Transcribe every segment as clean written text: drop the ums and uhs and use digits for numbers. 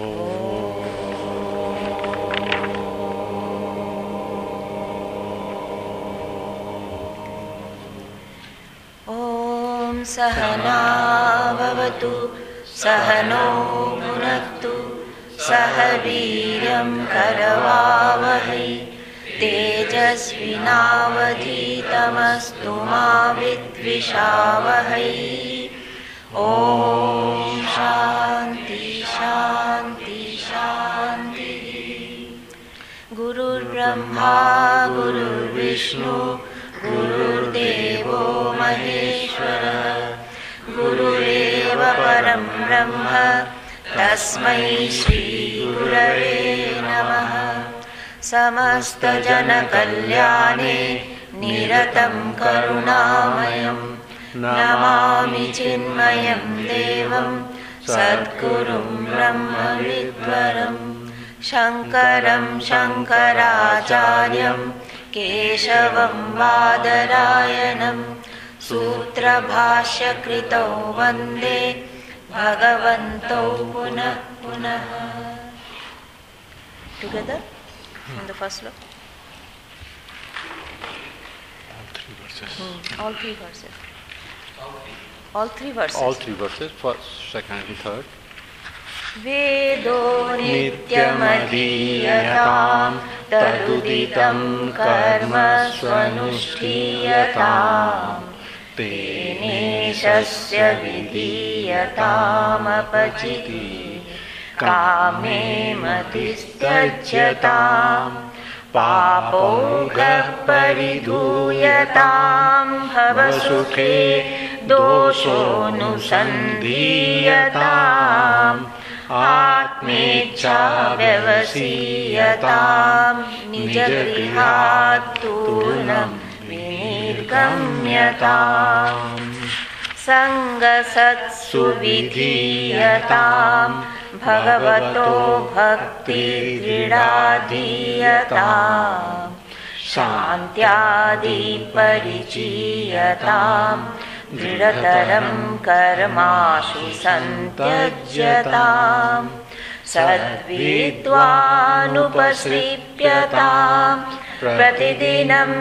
ॐ सहना भवतु सहनो भुनक्तु सह वीर्यं करवावहै तेजस्विनावधीतमस्तु मा विद्विषावहै। ॐ शान्ति शान्ति शान्तिः। गुरुर्ब्रह्मा गुरुर्विष्णु गुरुर्देवो महेश्वरः गुरुरेव परं ब्रह्म तस्मै श्री गुरवे नमः। समस्तजनकल्याणे निरतं करुणामयं नमामि चिन्मयं देवं सद्गुरुं ब्रह्मविद्वरं शङ्करं शङ्कराचार्यं केशवं बादरायणं सूत्रभाष्यकृतौ वन्दे भगवन्तौ पुनः पुनः। Together in the first sloka. All three verses. All three verses. All three verses. First, second, and third. वेदो नित्यमधीयतां तदुदितं कर्म स्वनुष्ठीयताम् तेनेशस्य विधीयतामपचितिः कामे मतिस्त्यज्यताम् पापौघः परिधूयतां भवसुखे दोषोऽनुसन्धीयताम् आत्मेच्छा व्यवसीयतां निजगृहात् दूरं विनिर्गम्यताम् सङ्गसत्सु विधीयतां भगवतो भक्तिर्दृढाधीयताम् शान्त्यादिपरिचीयताम् दृढतरं कर्माशु सन्त्यज्यताम् सद्विद्वानुपसृप्यतां प्रतिदिनं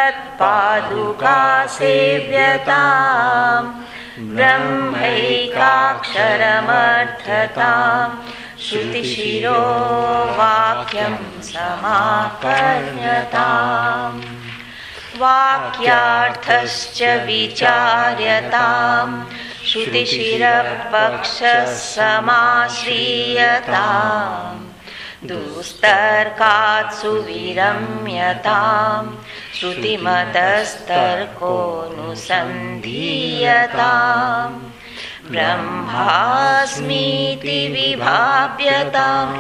तत्पादुकासेव्यताम् ब्रह्मैकाक्षरमर्थतां श्रुतिशिरो वाक्यं समाकर्ण्यताम् वाक्यार्थश्च विचार्यतां श्रुतिशिरपक्षः समाश्रीयताम् दुस्तर्कात् सुविरम्यतां श्रुतिमतस्तर्कोऽनुसन्धीयताम् ब्रह्मास्मीति विभाव्यताम्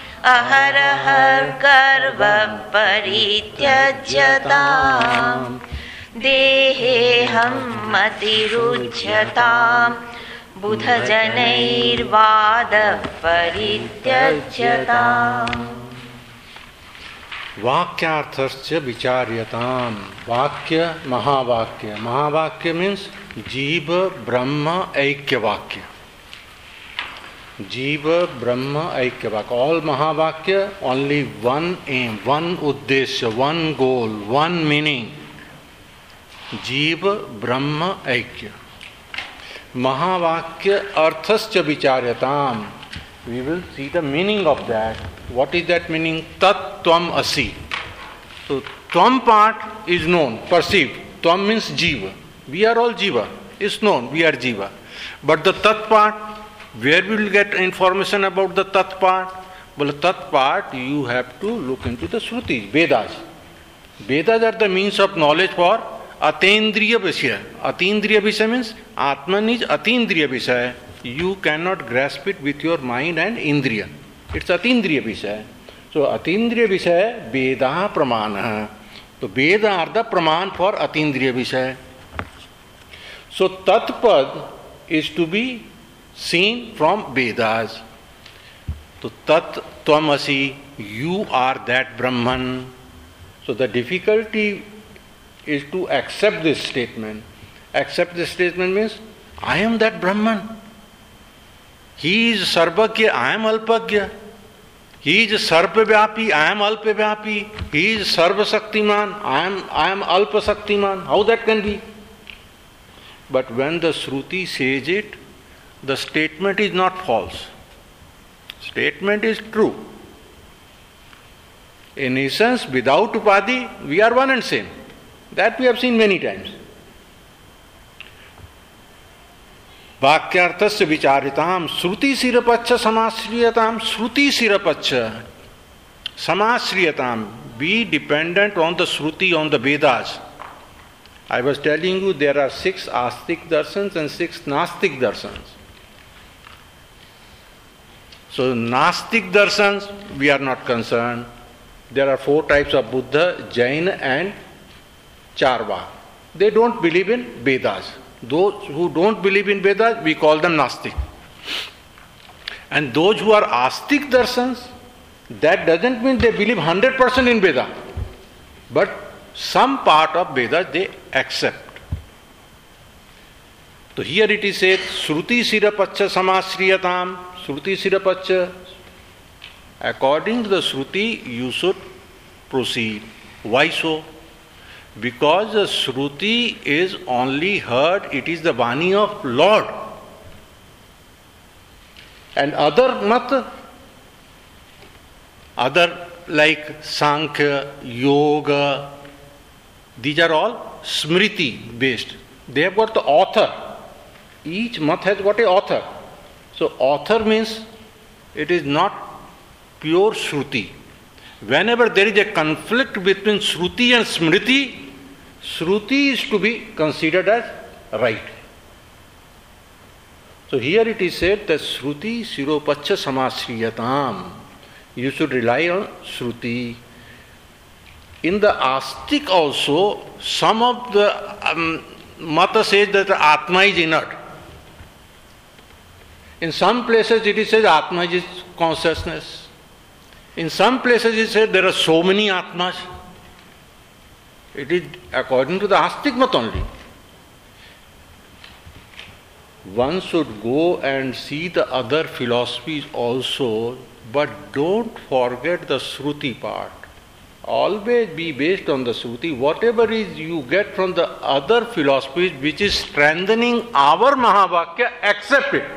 अहरहर्गर्वपरित्यज्यताम् देहेऽहं मतिरुज्यताम् बुधजनैर्वादः परित्यज्यताम् वाक्यार्थश्च विचार्यताम. Vakya, Mahavakya. Mahavakya means Jiva Brahma Aikya Vakya. Jiva Brahma Aikya Vakya. All Mahavakya, only one aim, one uddesya, one goal, one meaning. Jiva Brahma Aikya. Mahavakya Arthascha Vicharyatam. We will see the meaning of that. What is that meaning? Tat Tvam Asi. So, Tvam part is known, perceived. Tvam means Jiva. We are all Jiva. It's known, we are Jiva. But the Tat part, where we will get information about the Tat part? Well, Tat part, you have to look into the Shrutis, Vedas. Vedas are the means of knowledge for Atendriya Vishaya. Atendriya Vishaya means Atman is Atendriya Vishaya. You cannot grasp it with your mind and Indriya. It's Atindriya Vishaya. So Atindriya Vishaya, Veda Pramana. So Veda are the Praman for Atindriya Vishaya. So Tatpad is to be seen from Vedas. So Tat Tvamasi, you are that Brahman. So the difficulty is to accept this statement. Accept this statement means, I am that Brahman. He is Sarvagya, I am Alpagya. He is Sarvavyapi, I am Alpavyapi. He is Sarvasaktiman, I am Alpasaktiman. How that can be? But when the Shruti says it, the statement is not false. Statement is true. In essence, without Upadhi, we are one and same. That we have seen many times. वाक्यार्थस्य विचारिताम Shruti शिरपच्छ समाश्रियताम Shruti शिरपच्छ समाश्रियताम be dependent on the Shruti, on the Vedas. I was telling you there are 6 Astik Darshans and 6 Nastik Darshans. So Nastik Darshans, we are not concerned. There are 4 types of Buddha, Jain and Charva. They don't believe in Vedas. Those who don't believe in Vedas, we call them Nastik. And those who are Astik Darshans, that doesn't mean they believe 100% in Veda. But some part of Vedas they accept. So here it is said, Shruti Sirapacha Samasriyatam, Shruti Sirapacha. According to the Shruti, you should proceed. Why so? Because the Shruti is only heard, it is the Vani of Lord. And other mat, other like Sankhya, Yoga, these are all Smriti based. They have got the author. Each mat has got an author. So author means it is not pure Shruti. Whenever there is a conflict between Shruti and Smriti, Shruti is to be considered as right. So here it is said that Shruti Siropacha Samasriyatam. You should rely on Shruti. In the Astik also, some of the Mata says that Atma is inert. In some places it is said Atma is consciousness. In some places it said there are so many Atmas. It is according to the Astik Mat only. One should go and see the other philosophies also, but don't forget the Shruti part. Always be based on the Shruti. Whatever is you get from the other philosophies which is strengthening our Mahavakya, accept it.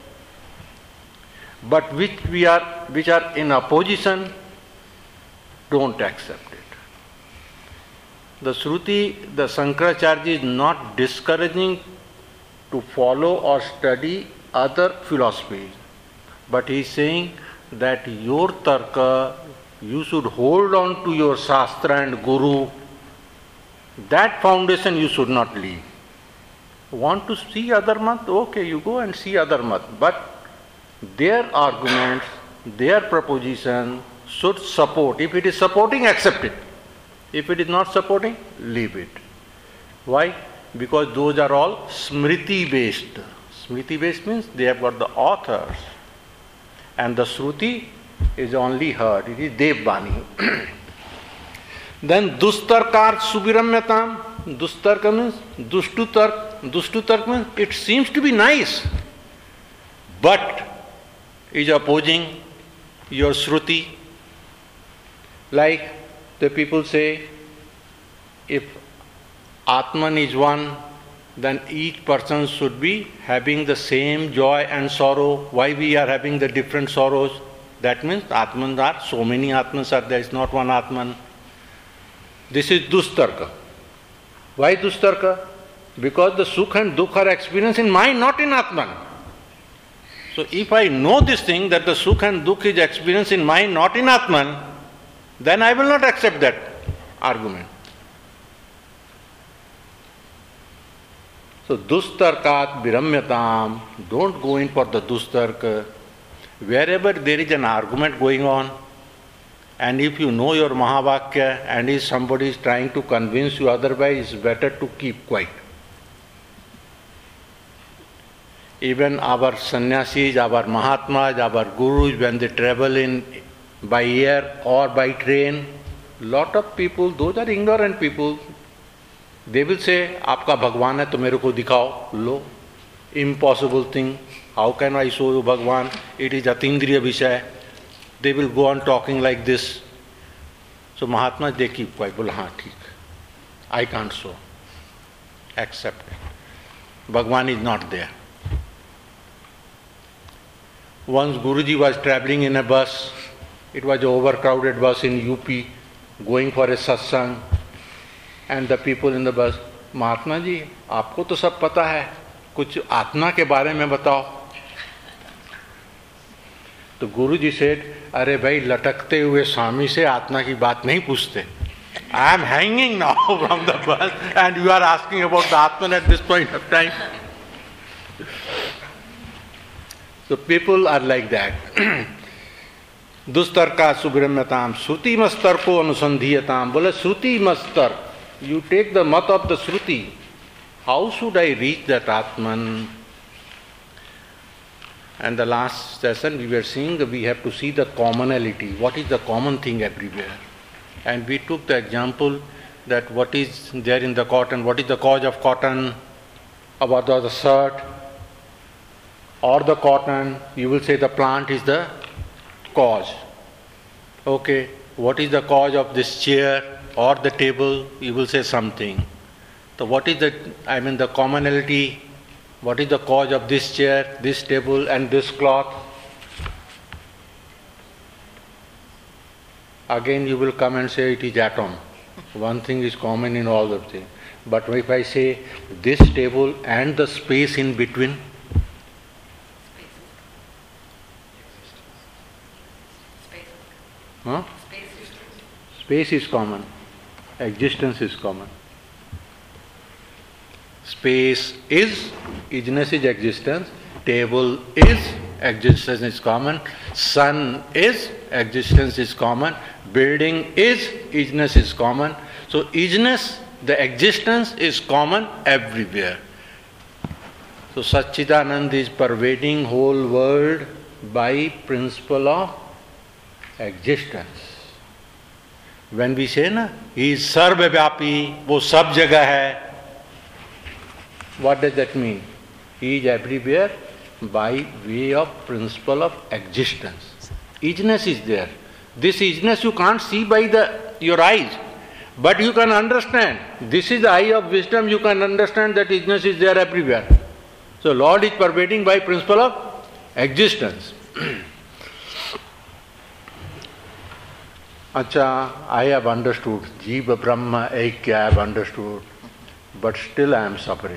But which are in opposition, don't accept it. The Shruti, the Shankaracharya is not discouraging to follow or study other philosophies. But he is saying that your tarka, you should hold on to your Shastra and Guru. That foundation you should not leave. Want to see other mat? Okay, you go and see other mat. But their arguments, their proposition should support. If it is supporting, accept it. If it is not supporting, leave it. Why? Because those are all Smriti based. Smriti based means they have got the authors. And the Shruti is only heard. It is Devvani. Then Dustarkar Subiramyatam. Dustarka means Dushtutark. Dushtutark means it seems to be nice, but is opposing your Shruti. Like the people say, if Atman is one, then each person should be having the same joy and sorrow. Why we are having the different sorrows? That means Atmans are, so many Atmans are, there is not one Atman. This is Dustarka. Why Dustarka? Because the Sukh and Dukh are experienced in mind, not in Atman. So if I know this thing, that the Sukh and Dukh is experienced in mind, not in Atman, then I will not accept that argument. So Dustarkat Viramyatam, don't go in for the Dustarka. Wherever there is an argument going on, and if you know your Mahavakya and if somebody is trying to convince you otherwise, it's better to keep quiet. Even our sannyasis, our Mahatmas, our Gurus, when they travel in by air or by train, lot of people, those are ignorant people, they will say, आपका भगवान है तो मेरे को दिखाओ, लो, impossible thing. How can I show you Bhagwan? It is Atindriya Vishaya. They will go on talking like this. So Mahatma, they keep quiet. Bola, haan, theek. I can't show. Accept it. Bhagwan is not there. Once Guruji was travelling in a bus. It was an overcrowded bus in UP, going for a satsang. And the people in the bus, Mahatma ji, आपको तो सब पता है, कुछ आत्मा के बारे में बताओ. तो गुरु जी सेड, अरे भाई लटकते हुए स्वामी से आत्मा की बात नहीं पूछते. I am hanging now from the bus and you are asking about the Atman at this point of time. So people are like that. दुस्तर्का सुब्रह्मताम श्रुति मस्तर को अनुसंधीयताम. बोले श्रुति मस्तर, you take the mat of the Shruti. How should I reach that Atman? And the last session we were seeing, we have to see the commonality. What is the common thing everywhere? And we took the example that what is there in the cotton, what is the cause of cotton, about the shirt or the cotton, you will say the plant is the cause. Okay, what is the cause of this chair or the table? You will say something. So what is the commonality? What is the cause of this chair, this table and this cloth? Again you will come and say it is atom. One thing is common in all the things. But if I say this table and the space in between, space is common, existence is common. Space is, isness is existence, table is, existence is common, sun is, existence is common, building is, isness is common. So isness, the existence is common everywhere. So Satchidanand is pervading whole world by principle of existence. When we say na, he is sarvavyapi, wo sab jagah hai. What does that mean? He is everywhere by way of principle of existence. Isness is there. This isness you can't see by your eyes, but you can understand. This is the eye of wisdom, you can understand that isness is there everywhere. So Lord is pervading by principle of existence. Acha, I have understood, Jiva Brahma Aikya I have understood, but still I am suffering.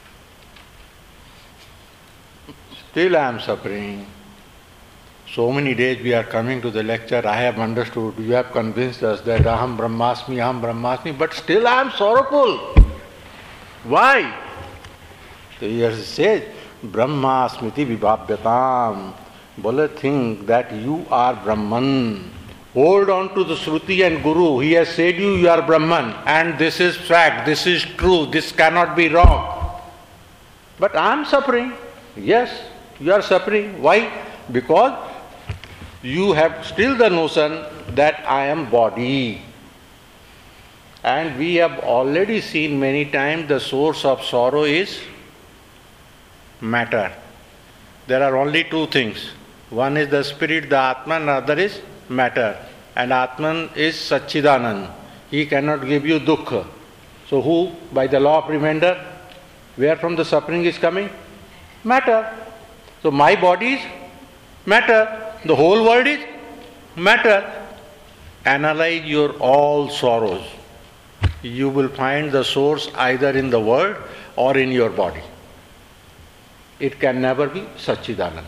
Still I am suffering. So many days we are coming to the lecture, I have understood, you have convinced us that Aham Brahmasmi, but still I am sorrowful. Why? So he says, Brahmasmiti vibhabhyatam. Bole, think that you are Brahman. Hold on to the Shruti and Guru. He has said you are Brahman and this is fact, this is true, this cannot be wrong. But I am suffering. Yes, you are suffering. Why? Because you have still the notion that I am body. And we have already seen many times the source of sorrow is matter. There are only two things. One is the spirit, the Atman, and another is matter. And Atman is Satchidanand. He cannot give you dukkha. So who? By the law of remainder, where from the suffering is coming? Matter. So my body is matter. The whole world is matter. Analyze your all sorrows. You will find the source either in the world or in your body. It can never be Satchidanand.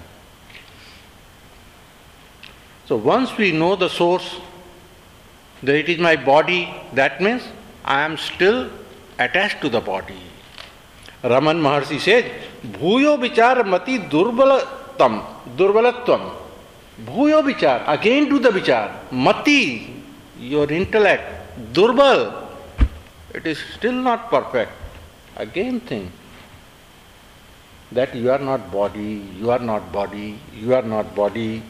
So once we know the source, that it is my body, that means I am still attached to the body. Raman Maharshi says, Bhuyo vichar mati durbalatam. Bhuyo vichar, again do the vichar. Mati, your intellect, durbal, it is still not perfect. Again think that you are not body, you are not body, you are not body.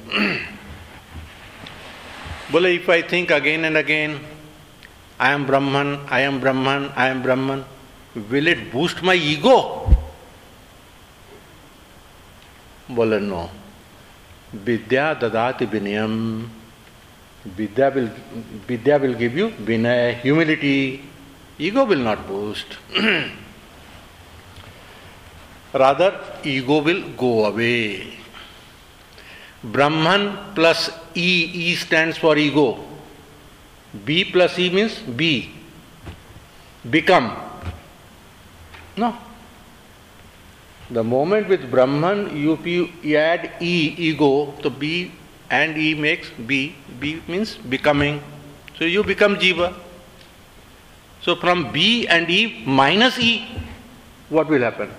Well, if I think again and again, I am Brahman, I am Brahman, I am Brahman, will it boost my ego? बोले no. Vidya dadati vinayam. Vidya will give you vinay, humility. Ego will not boost. Rather, ego will go away. Brahman plus E. E stands for ego. B plus E means be. Become. No. The moment with Brahman you add E, ego, so B and E makes B. B means becoming. So you become Jiva. So from B and E minus E, what will happen?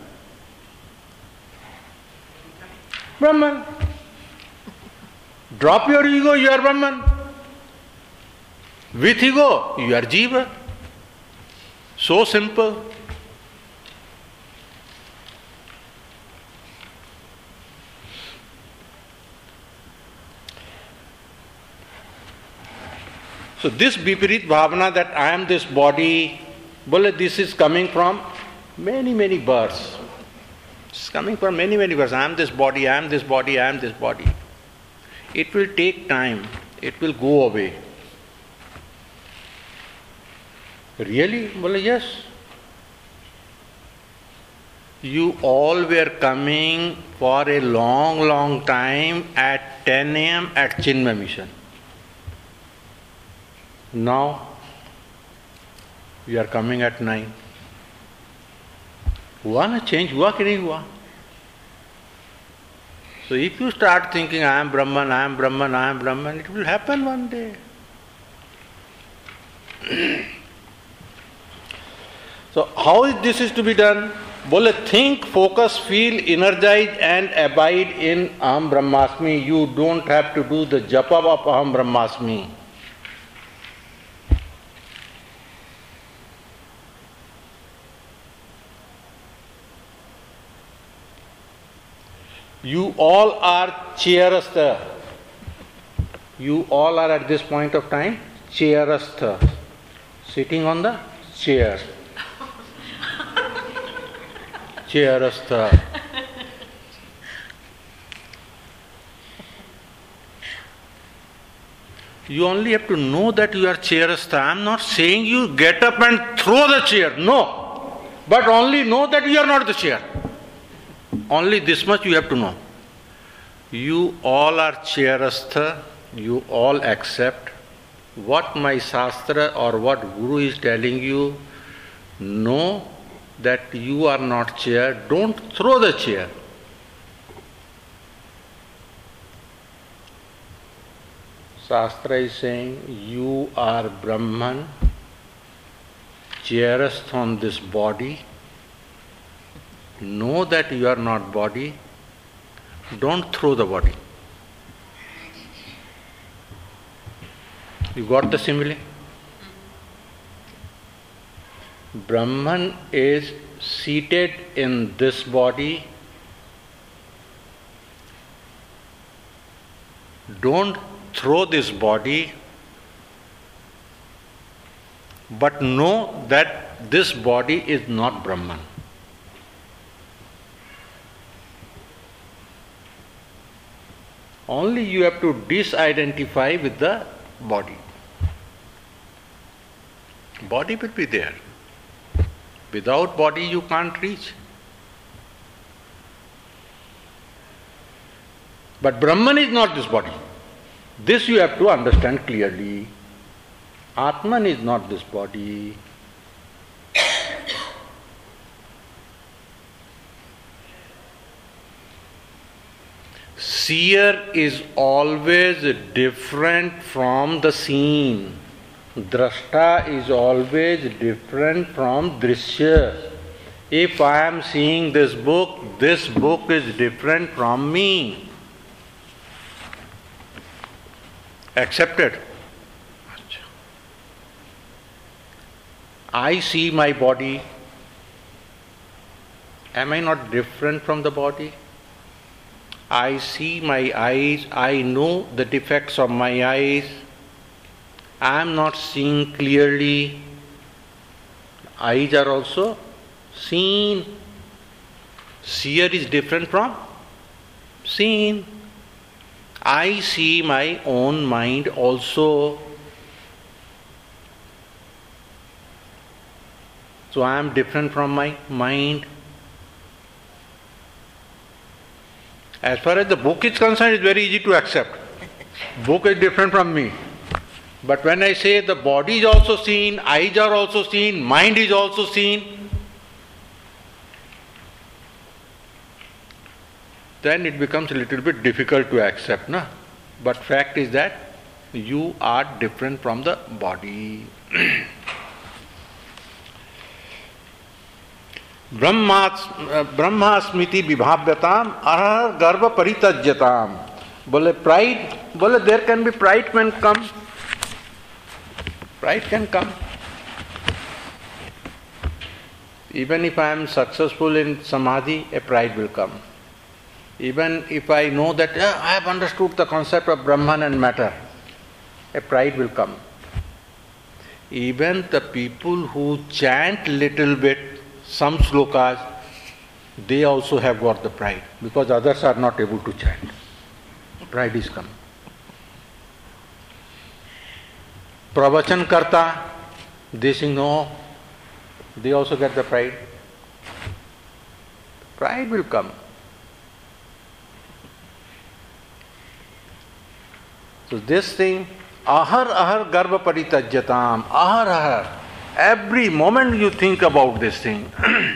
Brahman. Drop your ego, you are Brahman. With ego, you are Jiva. So simple. So this Viparit Bhavana that I am this body, well, this is coming from many births. It's coming from many births. I am this body, I am this body, I am this body. It will take time. It will go away. Really? Well, yes. You all were coming for a long time at 10 a.m. at Chinmay Mission. Now, you are coming at 9. हुआ ना change? हुआ कि नहीं हुआ? So if you start thinking, I am Brahman, I am Brahman, I am Brahman, it will happen one day. So how is this to be done? Bole, think, focus, feel, energize and abide in Aham Brahmasmi. You don't have to do the japa of Aham Brahmasmi. You all are chairastha. You all are at this point of time chairastha, sitting on the chair. Chairastha. You only have to know that you are chairastha. I am not saying you get up and throw the chair. No. But only know that you are not the chair. Only this much you have to know. You all are chairastha. You all accept what my Shastra or what Guru is telling you. Know that you are not chair. Don't throw the chair. Shastra is saying you are Brahman, chairastha on this body. Know that you are not body. Don't throw the body. You got the simile? Brahman is seated in this body. Don't throw this body, but know that this body is not Brahman. Only you have to disidentify with the body. Body will be there. Without body you can't reach. But Brahman is not this body. This you have to understand clearly. Atman is not this body. Seer is always different from the seen. Drashta is always different from drishya. If I am seeing this book is different from me. Accepted? I see my body. Am I not different from the body? I see my eyes. I know the defects of my eyes. I am not seeing clearly. Eyes are also seen. Seer is different from seen. I see my own mind also. So I am different from my mind. As far as the book is concerned, it's very easy to accept. Book is different from me. But when I say the body is also seen, eyes are also seen, mind is also seen, then it becomes a little bit difficult to accept, na? But fact is that you are different from the body. ब्रह्मास्मिति विभाव्यताम अहर गर्भ परित्यज्यताम. बोले pride, बोले there can be pride can come. Pride can come. Even if I am successful in samadhi, a pride will come. Even if I know that I have understood the concept of Brahman and matter, a pride will come. Even the people who chant little bit, some slokas, they also have got the pride because others are not able to chant. Pride is come. Pravachan karta, they sing no, they also get the pride. Pride will come. So this thing, ahar ahar garva paritajyatam, ahar ahar. Every moment you think about this thing.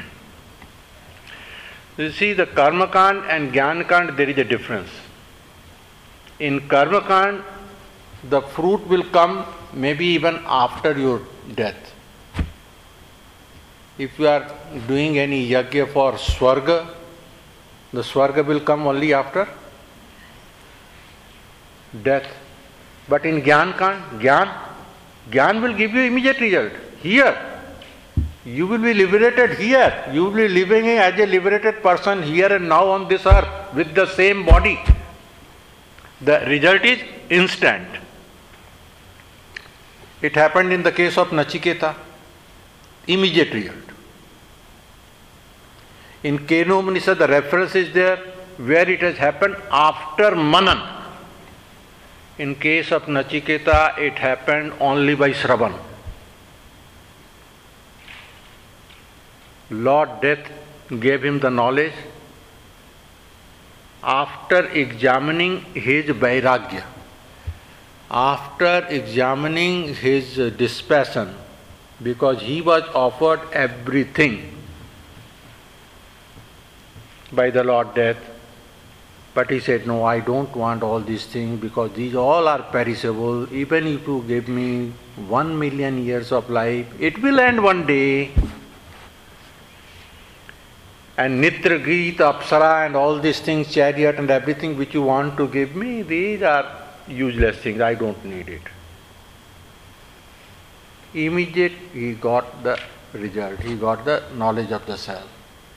You see, the Karma Kand and Jnana Kand, there is a difference. In Karma Kand, the fruit will come maybe even after your death. If you are doing any yajna for Swarga, the Swarga will come only after death. But in Jnana Kand, Jnana will give you immediate result. Here, you will be liberated here. You will be living as a liberated person here and now on this earth with the same body. The result is instant. It happened in the case of Nachiketa. Immediate result. In Kena Upanishad, the reference is there where it has happened after Manan. In case of Nachiketa, it happened only by Shravan. Lord Death gave him the knowledge after examining his vairagya, after examining his dispassion, because he was offered everything by the Lord Death, but he said, no, I don't want all these things because these all are perishable. Even if you give me 1 million years of life, it will end one day. And Nitra, Geet, Apsara and all these things, chariot and everything which you want to give me, these are useless things, I don't need it. Immediate he got the result, he got the knowledge of the self.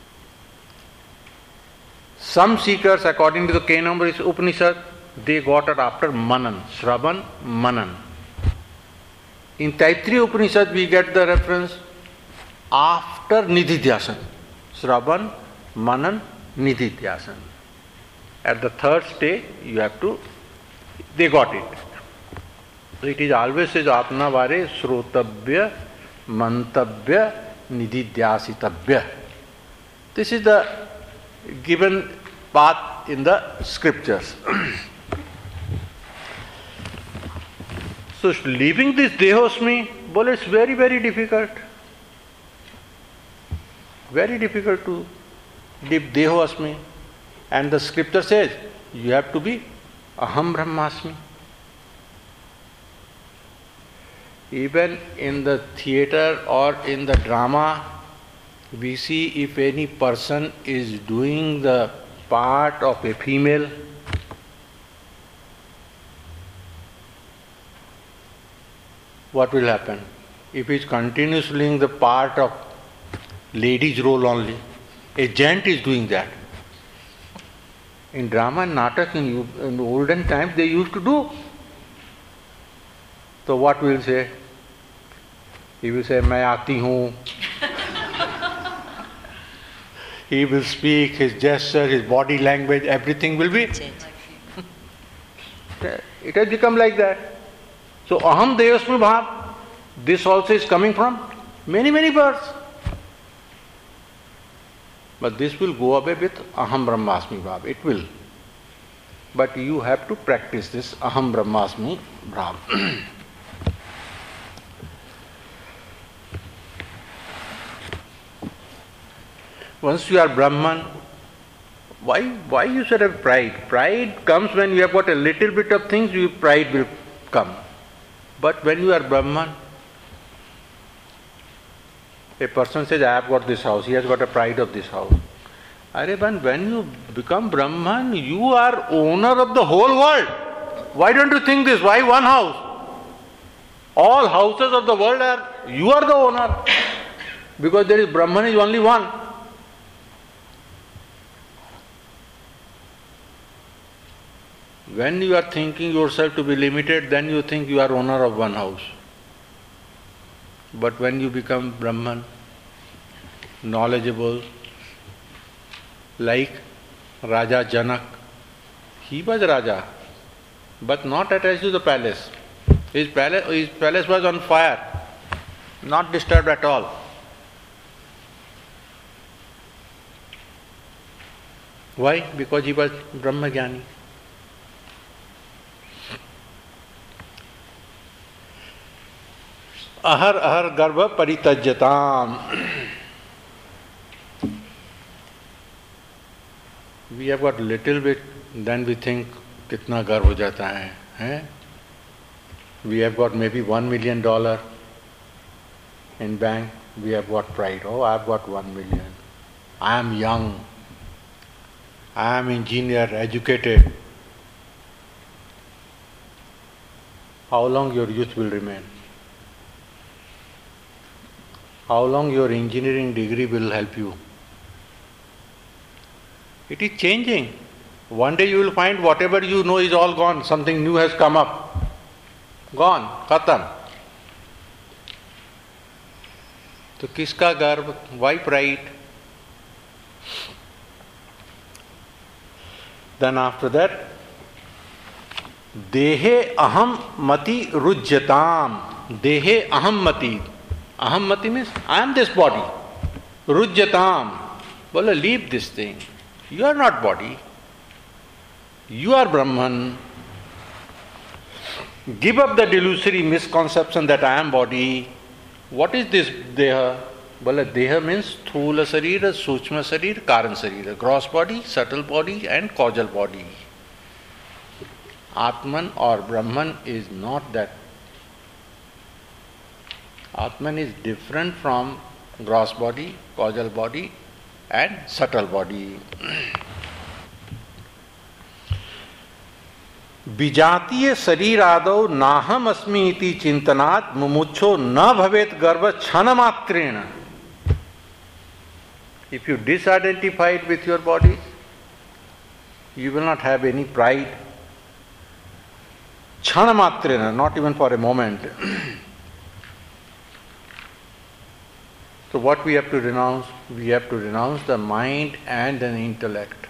Some seekers, according to the Kena Upanishad, they got it after Manan, Shravan, Manan. In Taittiriya Upanishad we get the reference after Nididhyasan. Shravan, Manan, Nididhyasan. At the third stage, you have to, they got it. So it is always says, Atma Vare, Srotabhya, Mantabhya, Nididhyasitabhya. This is the given path in the scriptures. So leaving this Dehosmi, well, it's very, very difficult. Very difficult to leave Dehosmi. And the scripture says, you have to be Aham Brahmasmi. Even in the theater or in the drama, we see if any person is doing the part of a female, what will happen? If he is continuously doing the part of lady's role only, a gent is doing that. In drama and natak in olden times they used to do. So what will say? He will say, "Main aati hoon." He will speak, his gesture, his body language, everything will be. Change. It has become like that. So aham devasmi bhav, this also is coming from many, many births. But this will go away with aham brahmasmi bhav. It will. But you have to practice this aham brahmasmi bhav. Once you are Brahman, why you should have pride? Pride comes when you have got a little bit of things, pride will come. But when you are Brahman, a person says, I have got this house, he has got a pride of this house. When you become Brahman, you are owner of the whole world. Why don't you think this? Why one house? All houses of the world you are the owner. Because there is Brahman is only one. When you are thinking yourself to be limited, then you think you are owner of one house. But when you become Brahman, knowledgeable, like Raja Janak, he was Raja, but not attached to the palace. His palace was on fire, not disturbed at all. Why? Because he was Brahmagyani. Ahar ahar garva paritajyatam. We have got little bit, then we think kitna garv ho jata hai. We have got maybe $1 million in bank, we have got pride. Oh, I have got 1 million. I am young. I am engineer, educated. How long your youth will remain? How long your engineering degree will help you? It is changing. One day you will find whatever you know is all gone. Something new has come up. Gone. Khatam. So kiska garv? Why pride? Then after that, dehe aham mati rujyatam. Dehe aham mati. Aham mati means I am this body. Rujyatam. Bola, leave this thing. You are not body. You are Brahman. Give up the delusory misconception that I am body. What is this deha? Bola, deha means thula sarira, suchma sarira, karan sarira. Gross body, subtle body and causal body. Atman or Brahman is not that. Atman is different from gross body, causal body and subtle body. विजातीय शरीर आदौ नाहम अस्मि इति चिंतनात् मुमुक्षो न भवेत गर्व क्षण मात्रेण. If you disidentified with your body, you will not have any pride. क्षण मात्रेण, not even for a moment. So what we have to renounce? We have to renounce the mind and the intellect.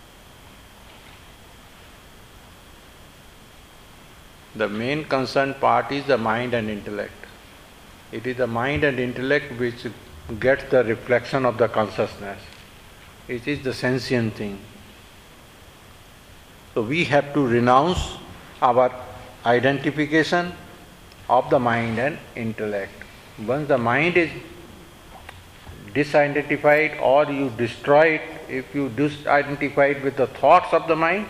The main concerned part is the mind and intellect. It is the mind and intellect which gets the reflection of the consciousness. It is the sentient thing. So we have to renounce our identification of the mind and intellect. Once the mind is disidentified or you destroy it, if you disidentified with the thoughts of the mind,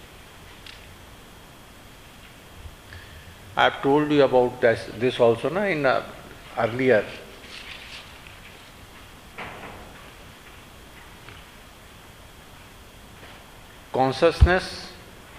I have told you about this also in earlier. Consciousness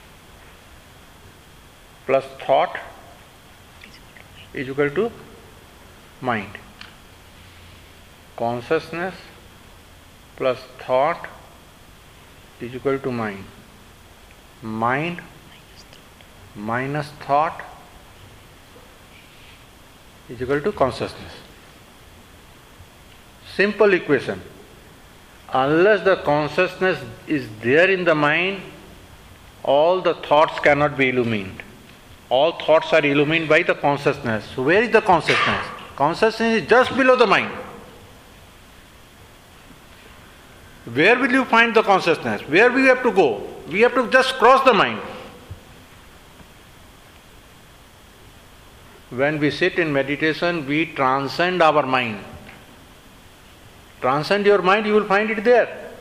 plus thought is equal to mind. Consciousness plus thought is equal to mind. Mind minus thought is equal to consciousness. Simple equation. Unless the consciousness is there in the mind, all the thoughts cannot be illumined. All thoughts are illumined by the consciousness. So where is the consciousness? Consciousness is just below the mind. Where will you find the consciousness? Where we have to go? We have to just cross the mind. When we sit in meditation, we transcend our mind. Transcend your mind, you will find it there.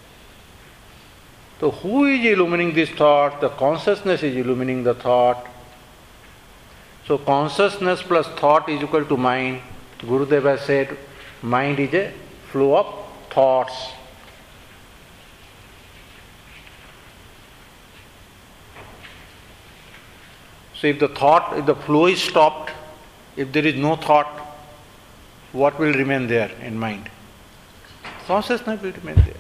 So who is illumining this thought? The consciousness is illumining the thought. So consciousness plus thought is equal to mind. Gurudeva said, mind is a flow of thoughts. So if the flow is stopped, if there is no thought, what will remain there in mind? Consciousness will remain there.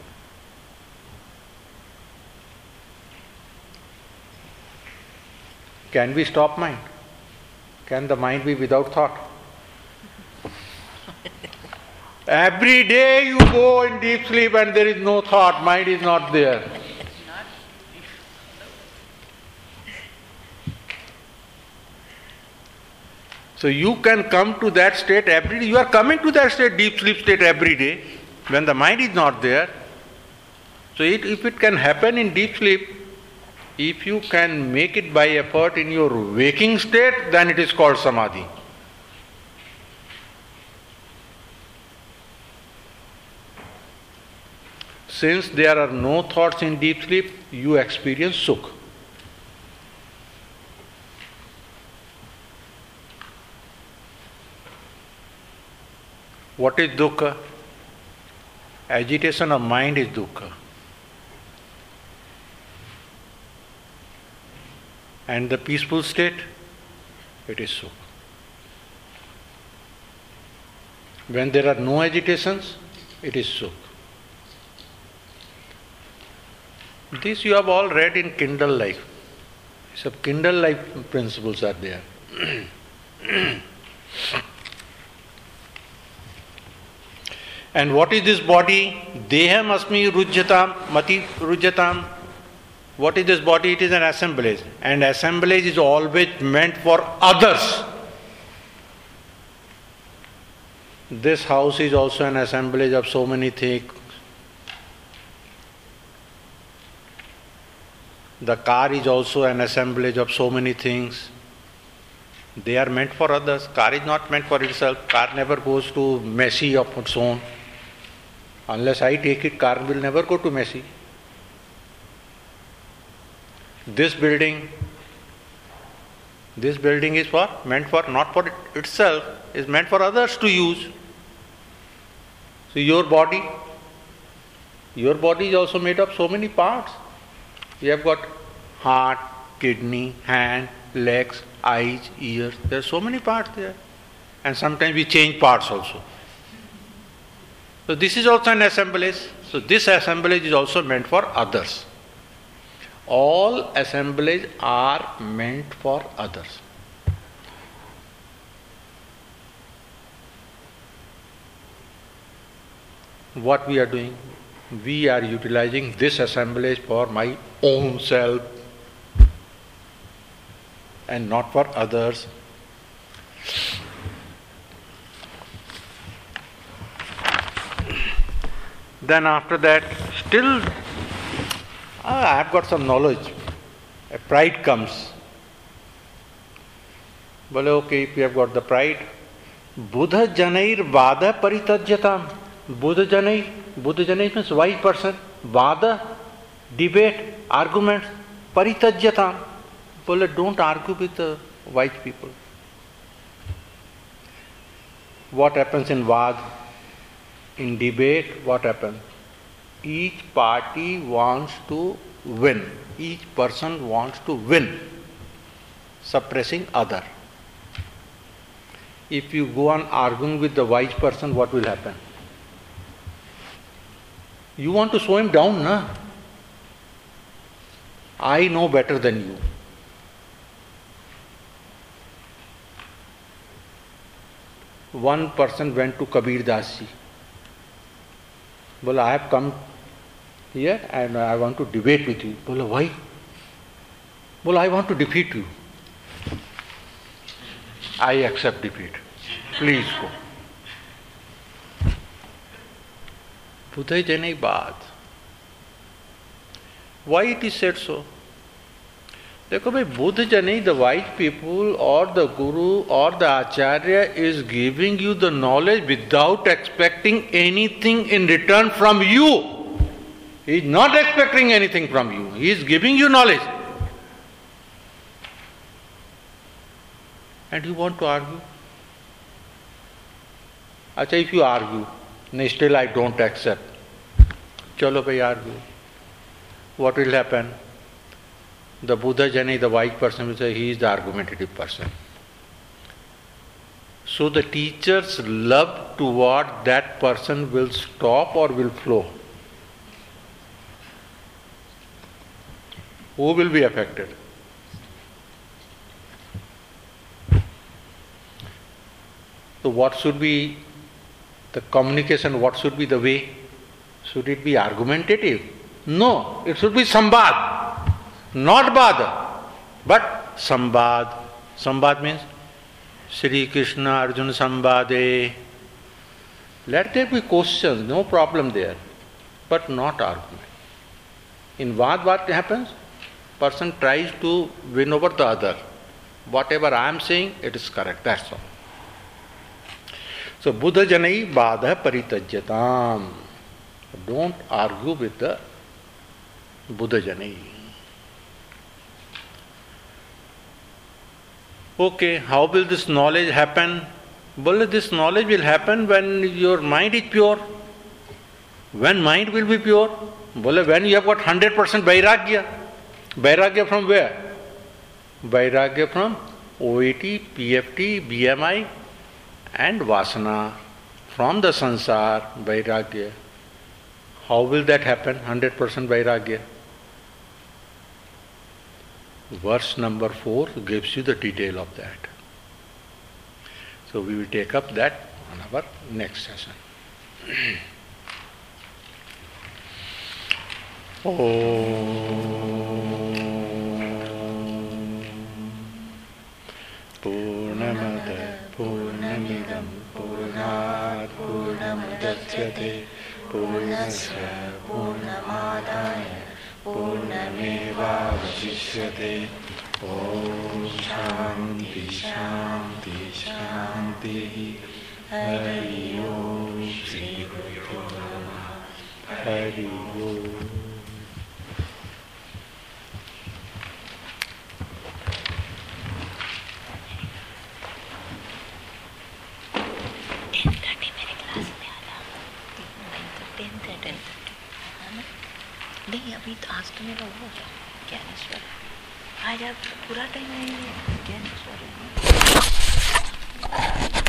Can we stop mind? Can the mind be without thought? Every day you go in deep sleep and there is no thought, mind is not there. So you can come to that state every day. You are coming to that state, deep sleep state every day, when the mind is not there. So if it can happen in deep sleep, if you can make it by effort in your waking state, then it is called samadhi. Since there are no thoughts in deep sleep, you experience sukh. What is dukkha? Agitation of mind is dukkha. And the peaceful state, it is sukha. When there are no agitations, it is sukha. This you have all read in Kindle Life. Some Kindle Life principles are there. And what is this body? Deham asmi rujyatam, mati rujyatam. What is this body? It is an assemblage. And assemblage is always meant for others. This house is also an assemblage of so many things. The car is also an assemblage of so many things. They are meant for others. Car is not meant for itself. Car never goes to Messi of its own. Unless I take it, car will never go to Messi. This building is meant for not for itself, is meant for others to use. So your body is also made of so many parts. You have got heart, kidney, hand, legs, eyes, ears. There are so many parts there. And sometimes we change parts also. So this is also an assemblage. So this assemblage is also meant for others. All assemblages are meant for others. What we are doing? We are utilizing this assemblage for my own self and not for others. Then after that, still I have got some knowledge. A pride comes. Well, okay, if you have got the pride, Buddha janair vada paritajyatam. Buddha janai means wise person. Vada, debate, arguments, paritajyatam. Well, don't argue with the wise people. What happens in Vad? In debate, what happens? Each party wants to win. Each person wants to win, suppressing other. If you go on arguing with the wise person, what will happen? You want to show him down, na? I know better than you. One person went to Kabir Das ji. बोला, I have come here and I want to debate with you. बोला, why? बोला, I want to defeat you. I accept defeat. Please go. Buddha Janai Baad. Why it is said so? देखो भाई, बुद्ध जनी, the wise people or the guru or the acharya is giving you the knowledge without expecting anything in return from you. He is not expecting anything from you. He is giving you knowledge. And you want to argue? Acha, if you argue, no, still I don't accept. Chalo bhai, argue. What will happen? The Buddha Jani, the wise person, will say he is the argumentative person. So the teacher's love toward that person will stop or will flow. Who will be affected? So what should be the communication? What should be the way? Should it be argumentative? No, it should be sambad. Not bad, but sambad. Sambad means Sri Krishna Arjuna Sambade. Let there be questions, no problem there, but not argument. In Vad, what happens? Person tries to win over the other. Whatever I am saying, it is correct, that's all. So Buddha Janai Bada Paritajyatam. Don't argue with the Buddha Janai. Okay, how will this knowledge happen? Well, this knowledge will happen when your mind is pure. When mind will be pure? Well, when you have got 100% Vairagya. Vairagya from where? Vairagya from OET, PFT, BMI and Vasana. From the Sansar, Vairagya. How will that happen? 100% Vairagya. Verse number 4 gives you the detail of that. So we will take up that on our next session. Purnamada Purnamidam Purnat Purnamudachyate Purnasya Purnamadaya Purnamevavasishyate. Om Shanti Shanti Shanti. Hari Om Shri Guru Namaha. Hari Om. नहीं अभी तो आज तो मेरा वो है ज्ञानेश्वर आज आप पूरा टाइम आएंगे ज्ञानेश्वर